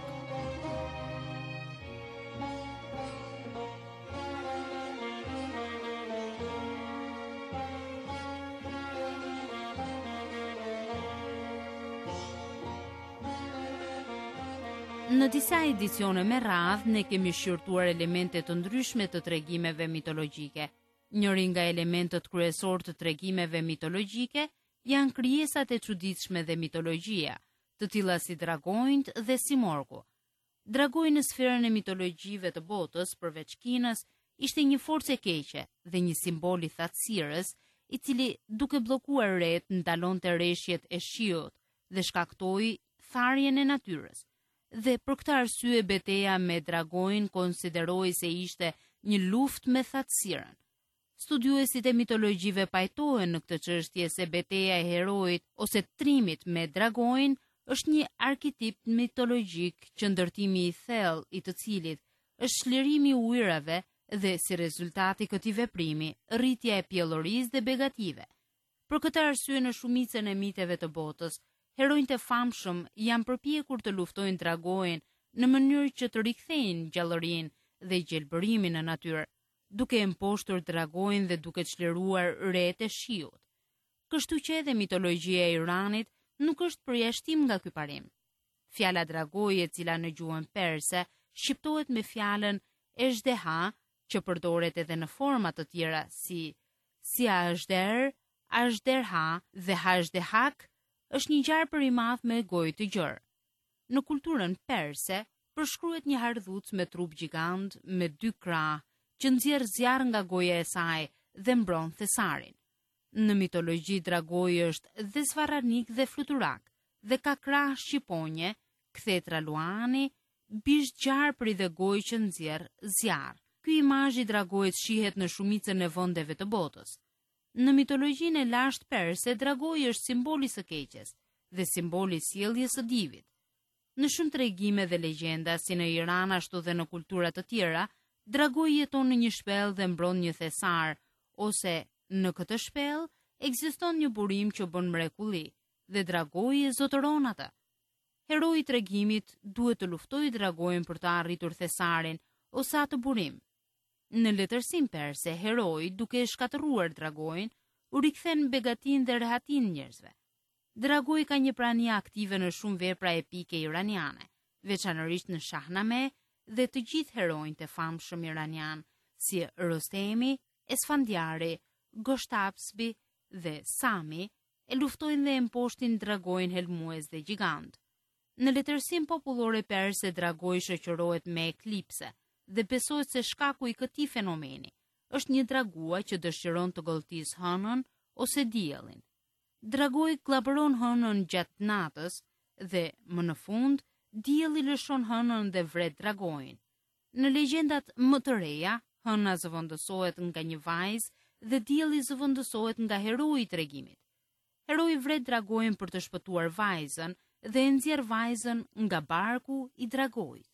Speaker 5: Në disa edicione me radhë ne kemi shqyrtuar elemente të ndryshme të tregimeve mitologjike. Njëri nga elementët kryesor të tregimeve mitologjike janë krijesat e çuditshme dhe mitologjia, të tilla si dragojnët dhe Simorghu. Dragojnë në sferën e mitologjive të botës, përveç Kinës, ishte një forcë e keqe dhe një simbol i thatësirës, i cili duke bllokuar ret ndalonte rreshjet e shiut dhe shkaktoi tharjen e natyrës. Dhe për këtë arsye betejë me dragojnë konsideroi se ishte një luftë me thatësirën. Studiuesit e mitologjive pajtohen në këtë çështje se betejë e heroit ose trimit me dragojnë është një arketip mitologjik që ndërtimi i thellë i të cilit është çlirimi i ujërave dhe si rezultat i këtij veprimi rritja e pjellorisë dhe begative. Për këtë arsye në shumicën e miteve të botës, heronjtë e famshëm janë përpjekur të luftojnë dragojnë në mënyrë që të rikthejnë gjallërinë dhe gjelbërimin në natyrë, duke e mposhtur dragojnë dhe duke çliruar rreth e shiut. Kështu që edhe mitologjia e Iranit nuk është përjashtim nga ky parim. Fjala dragoj, e cila në gjuhën perse shqiptohet me fjalën ejdeha, që përdoret edhe në forma të tjera si si ajder, ajderha dhe hajdehak, është një gjarpër i madh me gojë të gjerë. Në kulturën perse përshkruhet një hardhuc me trup gjigant me dy krah që nxjerr zjarr nga goja e saj dhe mbron thesarin. Në mitologji dragoi është dhe svarranik dhe fluturak dhe ka krah shqiponje, kthetra luani, bish gjarpëri dhe gojë që nxjerr zjarr. Ky imazh i dragojit shihet në shumicën e vendeve të botës. Në mitologjinë e lashtë perse, dragoi është simboli së keqes dhe simboli i sjelljes së divit. Në shumë tregime dhe legjenda, si në Iran ashtu dhe në kultura të tjera, dragoi jeton në një shpellë dhe mbron një thesar, ose në këtë shpellë ekziston një burim që bën mrekulli dhe dragoi e zotëron atë. Heroi i tregimit duhet të luftojë dragojin për të arritur thesarin ose atë burim. Në letërsim perse, heroi, duke e shkatëruar dragojin, u rikthen begatin dhe rehatin njerëzve. Dragoi ka një prani aktive në shumë vepra epike iraniane, veçanërisht në Shahname dhe të gjithë heronjtë e famshëm iranian, si Rostemi, Esfandiari, Goshtapsbi dhe Sami, e luftojnë dhe e mposhtin dragojin helmues dhe gjigant. Në letërsim popullore perse, dragoi shoqërohet me eklipse, dhe besohet se shkaku i këtij fenomeni është një dragua që dëshiron të golltisë hënën ose diellin. Dragoi kllapëron hënën gjatë natës dhe më në fund dielli lëshon hënën dhe vret dragojin. Në legjendat më të reja, hëna zëvendësohet nga një vajzë dhe dielli zëvendësohet nga heroi i tregimit. Heroi vret dragojin për të shpëtuar vajzën dhe e nxjerr vajzën nga barku i dragojit.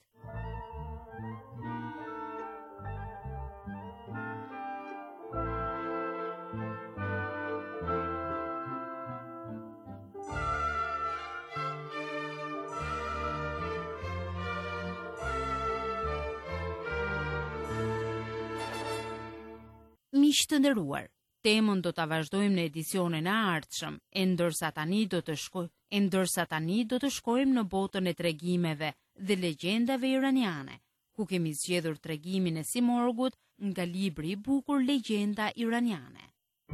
Speaker 5: Miq të nderuar, Temën do ta vazhdojmë në edicionin e ardhshëm, e ndërsa tani do të shkoj, e ndërsa tani do të shkojmë në botën e tregimeve dhe legjendave iraniane, ku kemi zgjedhur tregimin e Simorgut nga libri i bukur Legjenda iraniane.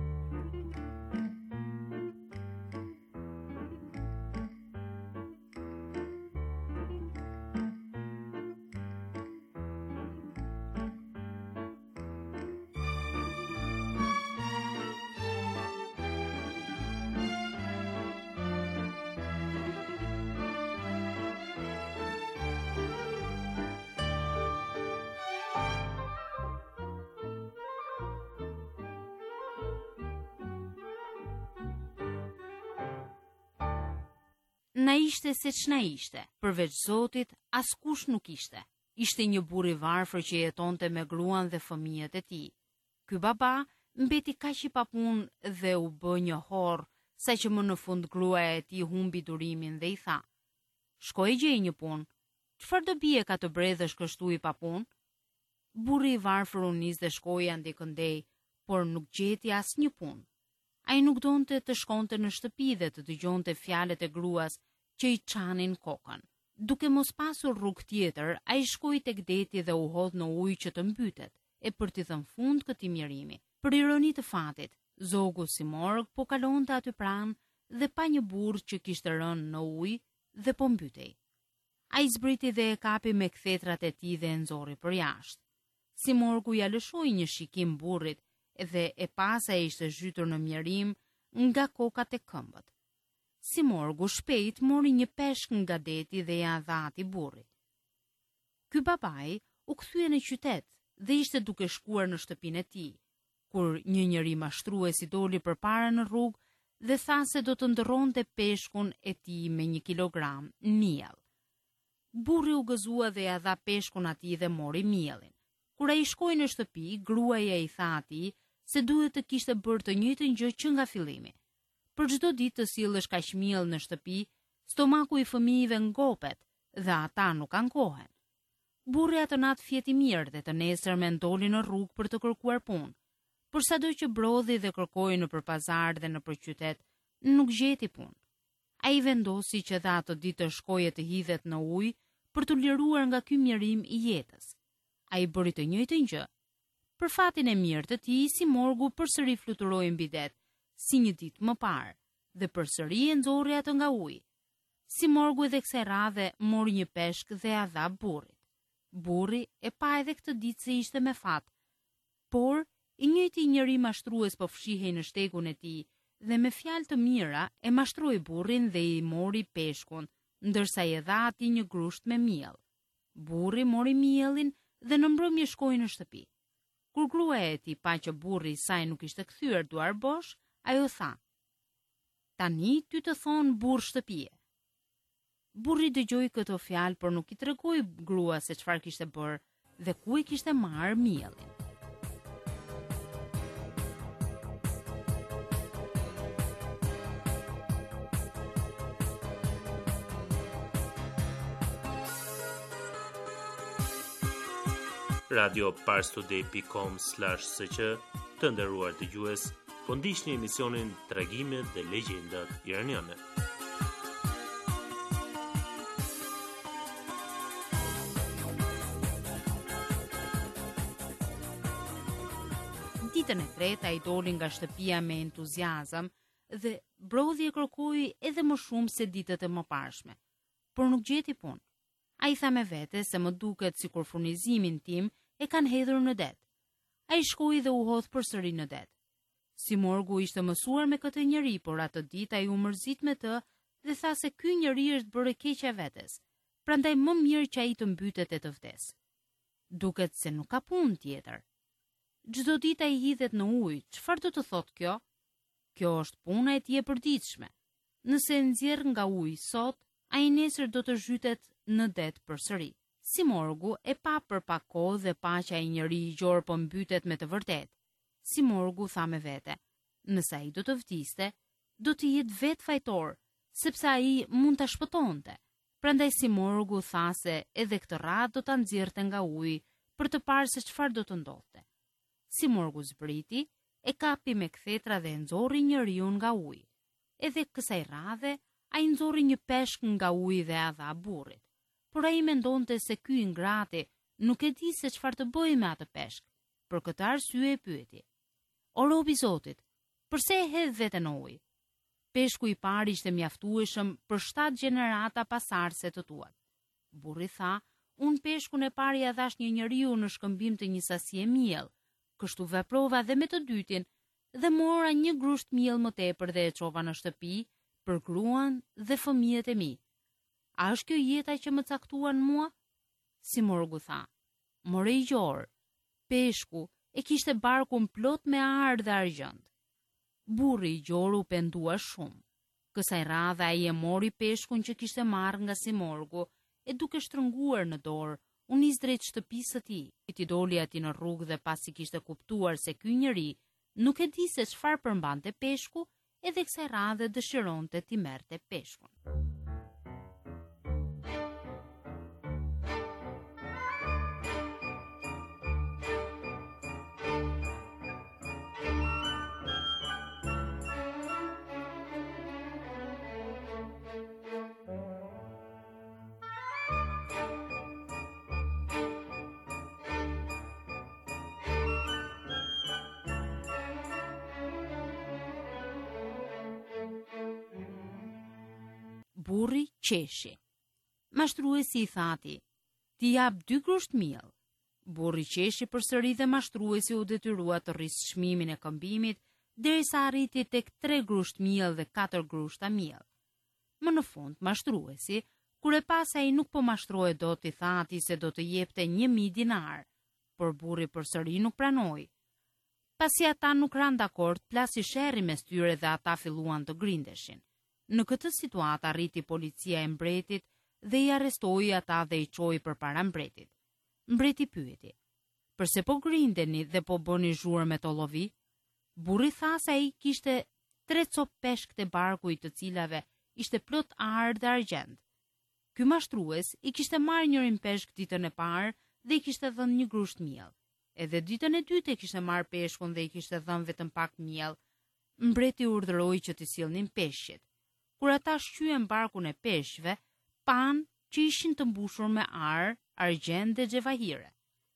Speaker 5: Na ishte se ç'na ishte, përveç Zotit askush nuk ishte. Ishte një burr i varfër që jetonte me gruan dhe fëmijët e tij. Ky baba mbeti kaq i papunë dhe u bë një horr, saqë më në fund gruaja e tij humbi durimin dhe i tha: "Shkoj e gjej një punë. Çfarë do bie ka të bredhësh kështu i papunë?" Burri i varfër u nis dhe shkoi andekëndej, por nuk gjeti asnjë punë. Ai nuk donte të shkonte në shtëpi dhe të dëgjonte fjalët e gruas që i çanin kokën. Duke mos pasur rrugë tjetër, ai shkoi tek deti dhe u hodh në ujë që të mbytet, e për t'i dhënë fund këtij mjerimi. Për ironi të fatit, zogu Simorg po kalonte aty pranë dhe pa një burr që kishte rënë në ujë dhe po mbytej. Ai zbriti dhe e kapi me kthetrat e tij dhe e nxorri për jashtë. Simorgu ja lëshoi një shikim burrit dhe e pasa e ishte zhytur në mjerim nga kokat e këmbët. Simorgu shpejt mori një peshk nga deti dhe ja dha atij burrit. Ky babai u kthye në qytet dhe ishte duke shkuar në shtëpinë e tij, kur një njeri mashtrues i doli përpara në rrugë dhe tha se do të ndërronte peshkun e tij me një kilogram miell. Burri u gëzua dhe ja dha peshkun atij dhe mori miellin. Kur ai shkoi në shtëpi, gruaja i tha atij se duhet të kishte bërë të njëjtën gjë që nga fillimi. Për çdo ditë të sillesh kaq miell në shtëpi, stomaku i fëmijëve ngopet dhe ata nuk ankohen. Burri atë natë fjeti mirë dhe të nesërmen doli në rrugë për të kërkuar punë. Por sado që brodhi dhe kërkoi nëpër pazar dhe nëpër qytet, nuk gjeti punë. Ai vendosi që dha atë ditë të shkojë të hidhet në ujë për të liruar nga ky mjerim i jetës. Ai bëri të njëjtën gjë. Për fatin e mirë të tij, Simorgu përsëri fluturoi mbi det, si një ditë më parë, dhe përsëri e nxorri atë nga uji. Simorgu edhe kësaj radhe mori një peshk dhe ja dha burrit. Burri e pa edhe këtë ditë se ishte me fat, por i njëjti njeri mashtrues po fshihej në shtekun e tij dhe me fjalë të mira e mashtroi burrin dhe i mori peshkun, ndërsa i dha atij një grusht me miell. Burri mori miellin dhe në mbrëmje shkoi në shtëpi. Kur gruaja e tij pa që burri i saj nuk ishte kthyer duar bosh, ajo tha: "Tani ty të thon burr shtëpie." Burri dëgjoi këto fjalë, por nuk i tregoi grua se çfarë kishte bërë dhe ku i kishte marrë miellin.
Speaker 6: radio parstoday dot com slash s q të nderuar dëgjues, po ndiqni emisionin Tregimet dhe Legjendat Iraniane.
Speaker 5: Ditën e tretë ai doli nga shtëpia me entuziazëm dhe brodhi e kërkoi edhe më shumë se ditët e mëparshme, por nuk gjeti punë. Ai tha me vete se më duket sikur furnizimin tim e kanë hedhur në det. Ai shkoi dhe u hodh përsëri në det. Simorgu ishte mësuar me këtë njeri, por atë ditë ai u mërzit me të dhe tha se ky njeri është bërë keqja vetes, prandaj më mirë që ai të mbytet e të vdes. Duket se nuk ka punë tjetër. Çdo ditë ai hidhet në ujë, çfarë do të thotë kjo? Kjo është puna e tij e përditshme. Nëse e nxjerr nga uji sot, ai nesër do të zhytet në det përsëri. Simorgu e pa për pak kohë dhe pa që ai njeri i gjor po mbytet me të vërtetë. Simorgu tha me vete: "Nëse ai do të vdiste, do të jetë vetë fajtor, sepse ai mund ta shpëtonte." Prandaj Simorgu tha se edhe këtë radhë do ta nxjerrte nga uji për të parë se çfarë do të ndodhte. Simorgu zbriti e kapi me kthetra dhe nxorri njeriu nga uji. Edhe kësaj radhe, ai nxorri një peshk nga uji dhe a dha burrit. Por ai mendonte se ky ingrati nuk e di se çfarë të bëjë me atë peshk. Për këtë arsye e pyeti: "O robi i Zotit, pse e hedh veten në ujë?" Peshku i parë ishte mjaftueshëm për shtatë gjenerata pasardhëse të tuat. Burri tha: "Unë peshkun e parë ja dhash një njeriu në shkëmbim të një sasie miell. Kështu veprova dhe me të dytin dhe mora një grusht miell më tepër dhe e çova në shtëpi për gruan dhe fëmijët e mi. A është kjo jeta që më caktuan mua?" Simorgu tha: "More i gjor, peshku e kishte barkun plot me ar dhe argjend." Burri i gjor u pendua shumë. Kësaj radhe ai e mori peshkun që kishte marrë nga Simorgu e duke shtrënguar në dorë, u nis drejt shtëpisë së tij. Ti doli ati në rrugë dhe pasi kishte kuptuar se ky njeri nuk e di se çfarë përmbante peshku, edhe kësaj radhe dëshironte t'i merrte peshkun. Burri qeshi. Mashtruesi i thati: "Ti jap dy grusht miell." Burri qeshi përsëri dhe mashtruesi u detyrua të rrisë çmimin e këmbimit derisa arriti tek tre grusht miell dhe katër grushta miell. Më në fund mashtruesi, kur e pa se ai nuk po mashtrohej dot, i tha atij se do të jepte një mijë dinar, por burri përsëri nuk pranoi. Pasi ata nuk ranë dakord, plasi sherri mes tyre dhe ata filluan të grindeshin. Në këtë situatë arriti policia e mbretit dhe i arrestoi ata dhe i çoi përpara mbretit. Mbreti pyeti: "Përse po grindeni dhe po bëni zhurmë me to llovi?" Burri tha se ai kishte tre copë peshk të barkut të cilave ishte plot ar dhe argjend. Ky mashtrues i kishte marrë njërin peshk ditën e parë dhe i kishte dhënë një grusht miell. Edhe ditën e dytë e kishte marrë peshkun dhe i kishte dhënë vetëm pak miell. Mbreti urdhëroi që t'i sillnin peshqit. Kur ata shqyen barkun e peshqve, pan që ishin të mbushur me ar, argjend dhe xhevahire.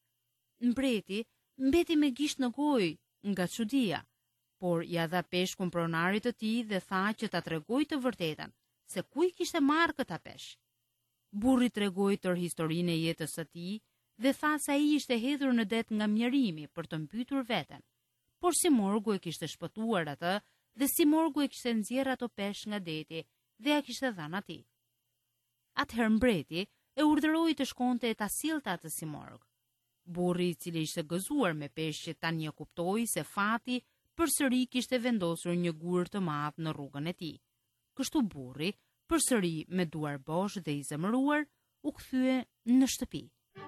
Speaker 5: Mbreti mbeti me gisht në gojë nga çudia, por ja dha peshkun pronarit të tij dhe tha që ta tregoj të vërtetën se ku i kishte marrë këta peshq. Burri tregoi tër historinë e jetës së tij dhe tha se ai ishte hedhur në det nga mjerimi për të mbytur veten. Por Simorgu e kishte shpëtuar atë dhe Simorgu e kishte nxjerrë ato peshq nga deti dhe ja kishte dhënë atij. Atëherë mbreti e urdhëroi të shkonte e ta sillte atë Simorg. Burri, i cili ishte gëzuar me peshqit, tani e kuptoi se fati përsëri kishte vendosur një gur të madh në rrugën e tij. Kështu burri, përsëri me duar bosh dhe i zemëruar, u kthye në shtëpi.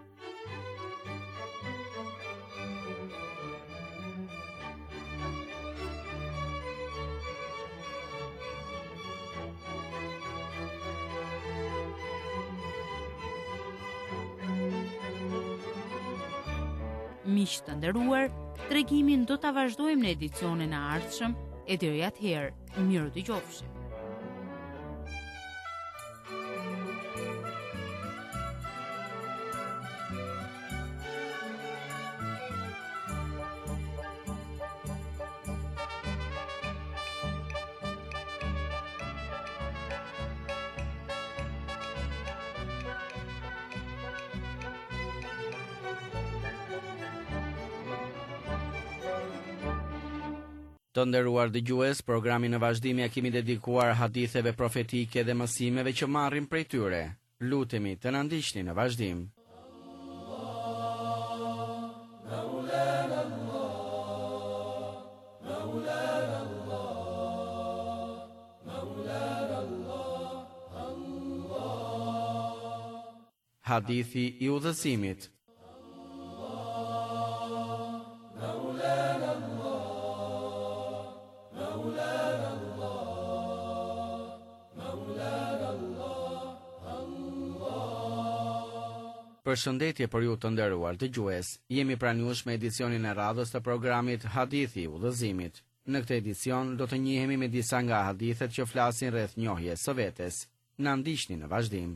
Speaker 5: Miq të nderuar, tregimin do ta vazhdojmë në edicionin e ardhshëm, e deri atëherë, mirë dëgjofshim.
Speaker 7: Të nderuar dëgjues, programin në vazhdim ja kemi dedikuar haditheve profetike dhe mësimeve që marrim prej tyre. Lutemi të na ndiqni në vazhdim. Hadithi i udhëzimit. Përshëndetje për ju të nderuar dëgjues. Jemi pranuar me edicionin e radhës të programit Hadithi Udhëzimit. Në këtë edicion do të njihemi me disa nga hadithet që flasin rreth njohjes së vetes. Na ndiqni në vazhdim.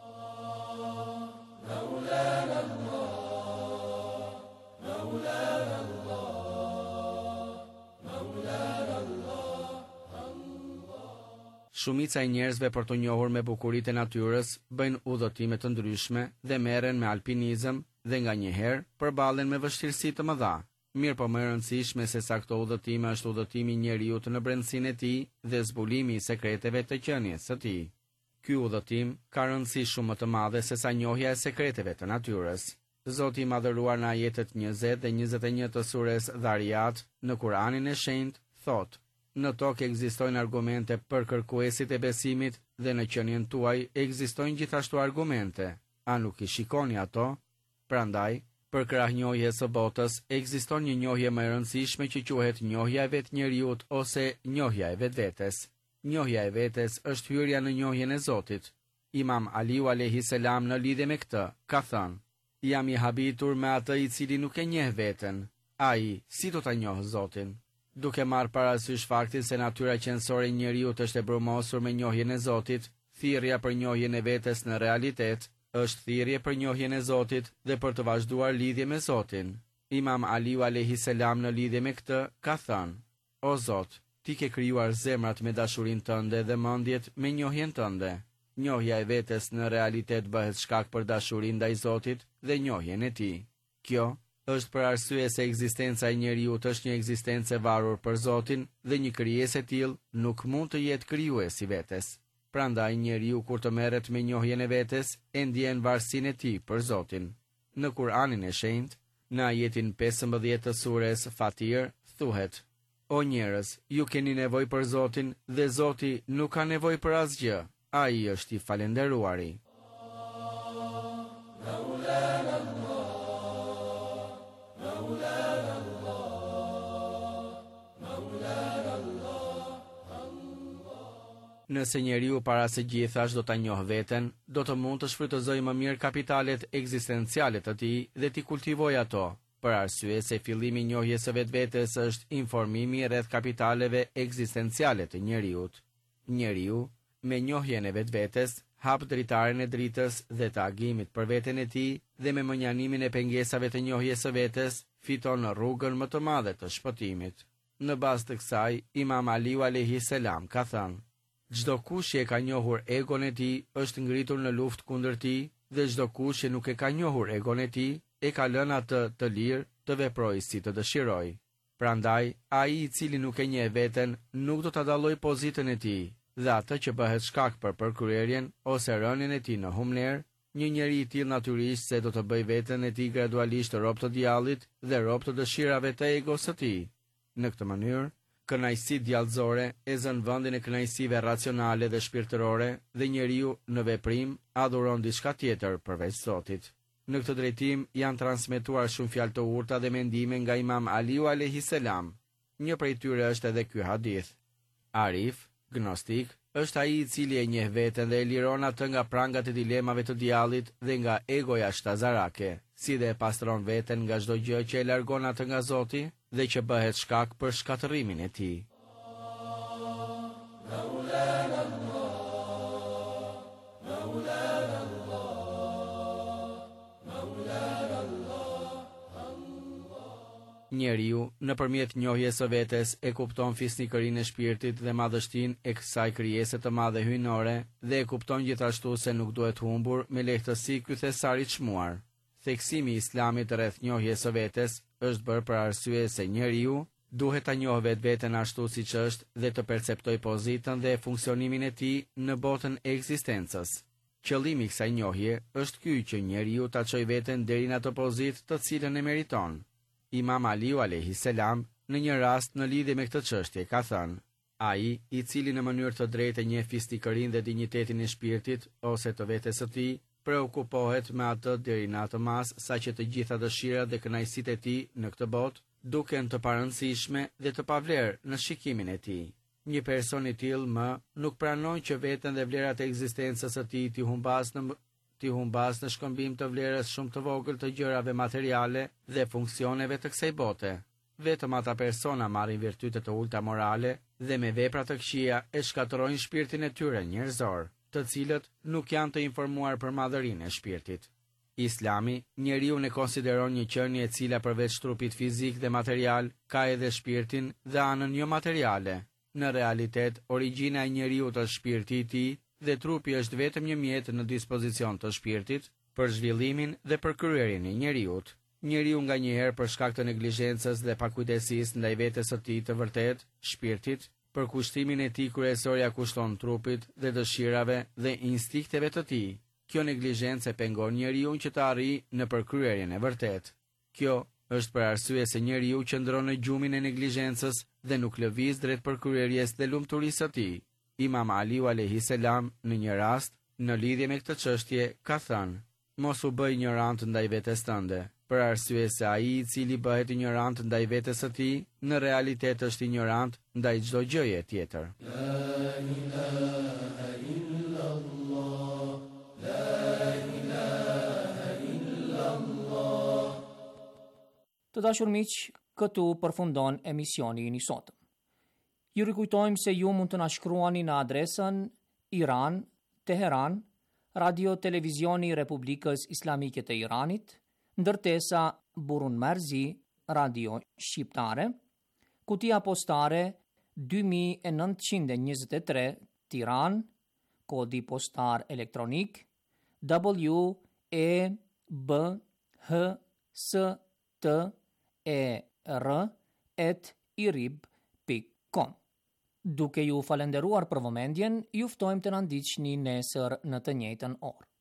Speaker 7: Shumica e njerëzve për të njohur me bukuritë e natyrës bëjnë udhëtime të ndryshme dhe merren me alpinizëm dhe nganjëherë përballen me vështirësi të mëdha. Mirë po më e rëndësishme se sa këto udhëtime është udhëtimi i njeriu në brendësinë e tij dhe zbulimi i sekreteve të qenies së tij. Ky udhëtim ka rëndësi shumë më të madhe se sa njohja e sekreteve të natyrës. Zoti i madhëruar në ajetet njëzet dhe njëzet e një të sures Dhariyat në Kur'anin e Shenjtë thotë: Në tokë ekzistojnë argumente për kërkuesit e besimit dhe në qenien tuaj ekzistojnë gjithashtu argumente. A nuk i shikoni ato? Prandaj, për krah njohjes së botës ekziston një njohje më e rëndësishme që quhet njohja e vetë njeriut ose njohja e vetvetes. Njohja e vetes është hyrja në njohjen e Zotit. Imam Aliu alayhi salam në lidhje me këtë ka thënë: Jam i habitur me atë i cili nuk e njeh veten. Ai si do ta njohë Zotin? Duke marrë parasysh faktin se natyra qenësore e njeriut është e brumosur me njohjen e Zotit, thirrja për njohjen e vetes në realitet është thirrje për njohjen e Zotit dhe për të vazhduar lidhje me Zotin. Imam Aliu alayhi salam në lidhje me këtë ka thënë: O Zot, ti ke krijuar zemrat me dashurinë tënde dhe mendjet me njohjen tënde. Njohja e vetes në realitet bëhet shkak për dashurinë ndaj Zotit dhe njohjen e tij. Kjo është për arsye se ekzistenca e njeriut është një ekzistencë e varur për Zotin dhe një krijesë e tillë nuk mund të jetë krijues i vetes. Prandaj njeriu kur të merret me njohjen e vetes e ndjen varësinë e tij për Zotin. Në Kur'anin e Shenjtë, në ajetin pesëmbëdhjetë të sures Fatir, thuhet: O njerëz, ju keni nevojë për Zotin dhe Zoti nuk ka nevojë për asgjë. Ai është i falendëruari. Nëse njeriu para së gjithash do ta njohë veten, do të mund të shfrytëzojë më mirë kapitalet ekzistenciale të tij dhe t'i kultivojë ato, për arsye se fillimi i njohjes së vetvetes është informimi rreth kapitaleve ekzistenciale të njeriut. Njeriu, me njohjen e vetvetes, hap dritaren e dritës dhe të agimit për veten e tij dhe me mënjanimin e pengesave të njohjes së vetes, fiton në rrugën më të madhe të shpëtimit. Në bazë të kësaj, Imam Aliu alayhi salam ka thënë: Çdo kush që e ka njohur egon e tij është ngritur në luftë kundër tij dhe çdo kush që nuk e ka njohur egon e tij e ka lënë atë të lirë të veprojë si të dëshirojë. Prandaj, ai i cili nuk e njeh veten nuk do ta dallojë pozitën e tij dhe atë që bëhet shkak për përkryerjen ose rënien e tij në humner, një njeri i tillë natyrisht se do të bëj veten e tij gradualisht rob të djallit dhe rob të dëshirave të egos së tij. Në këtë mënyrë, kënaqësi djallëzore e zën vendin e kënaqësive racionale dhe shpirtërore dhe njeriu në veprim adhuron diçka tjetër përveç Zotit. Në këtë drejtim janë transmetuar shumë fjalë të urta dhe mendime nga Imam Aliu alayhi salam. Një prej tyre është edhe ky hadith: Arif, gnostik, është ai i cili e njeh veten dhe e liron atë nga prangat e dilemave të djallit dhe nga egoja shtazarake, si dhe e pastron veten nga çdo gjë që e largon atë nga Zoti dhe që bëhet shkak për shkatërimin e tij. Njeriu, nëpërmjet njohjes së vetes, e kupton fisnikërinë e shpirtit dhe madhështinë e kësaj krijese të madhe hyjnore dhe e kupton gjithashtu se nuk duhet humbur me lehtësi ky thesar i çmuar. Theksimi i Islamit rreth njohjes së vetes është bërë për arsye se njeriu duhet ta njohë vetveten ashtu siç është dhe të perceptojë pozitën dhe funksionimin e tij në botën e ekzistencës. Qëllimi i kësaj njohje është ky që njeriu ta çojë veten deri në atë pozitë të cilën e meriton. Imam Aliu alayhi salam në një rast në lidhje me këtë çështje ka thënë: Ai i cili në mënyrë të drejtë njeh fisnikërinë dhe dinjitetin e shpirtit ose të vetes së tij, preokupohet me atë deri në atë mas sa që të gjitha dëshirat dhe kënaqësitë e tij në këtë botë duken të parëndësishme dhe të pavlerë në shikimin e tij. Një person i tillë më nuk pranon që veten dhe vlerat e ekzistencës së tij t'i humbas në t'i humbas në shkëmbim të vlerës shumë të vogël të gjërave materiale dhe funksioneve të kësaj bote. Vetëm ata persona marrin virtyte të ulta morale dhe me vepra të këqija e shkatërrojnë shpirtin e tyre njerëzor, të cilët nuk janë të informuar për madhërinë e shpirtit. Islami, njeriu e konsideron një qenie e cila përveç trupit fizik dhe material, ka edhe shpirtin dhe anën jo materiale. Në realitet, origjina e njeriu të shpirti i tij dhe trupi është vetëm një mjet në dispozicion të shpirtit për zhvillimin dhe për kryerjen e njeriut. Njeriu nga njëherë për shkak të neglizhencës dhe pakujdesis ndaj vetes së tij të vërtet, shpirtit, për kushtimin e tij kryesor ja kushton trupit dhe dëshirave dhe instinkteve të tij. Kjo neglizhencë pengon njeriu që të arrijë në përkryerjen e vërtet. Kjo është për arsye se njeriu qëndron në gjumin e neglizhencës dhe nuk lëviz drejt përkryerjes dhe lumturisë së tij. Imam Aliu alayhis salam në një rast, në lidhje me këtë çështje, ka thënë: "Mos u bëj ignorant ndaj vetes tënde, për arsye se ai i cili bëhet ignorant ndaj vetes së tij, në realitet është ignorant ndaj çdo gjëje tjetër." La ilaha illallah, la ilaha illallah.
Speaker 1: Të dashur miq, këtu përfundon emisioni i sotëm. Ju rikujtojmë se ju mund të na shkruani në adresën Iran, Teheran, Radio Televizioni Republikës Islamike të Iranit, ndërtesa Burun Marzi, Radio Shqiptare, kutia postare dy mijë e nëntëqind e njëzet e tre, Tiran, kodi postar elektronik W E B H S T E R at irib pikë com. Duke ju falenderuar për vëmendjen, ju ftojmë të na ndiqni nesër në të njëjtën orë.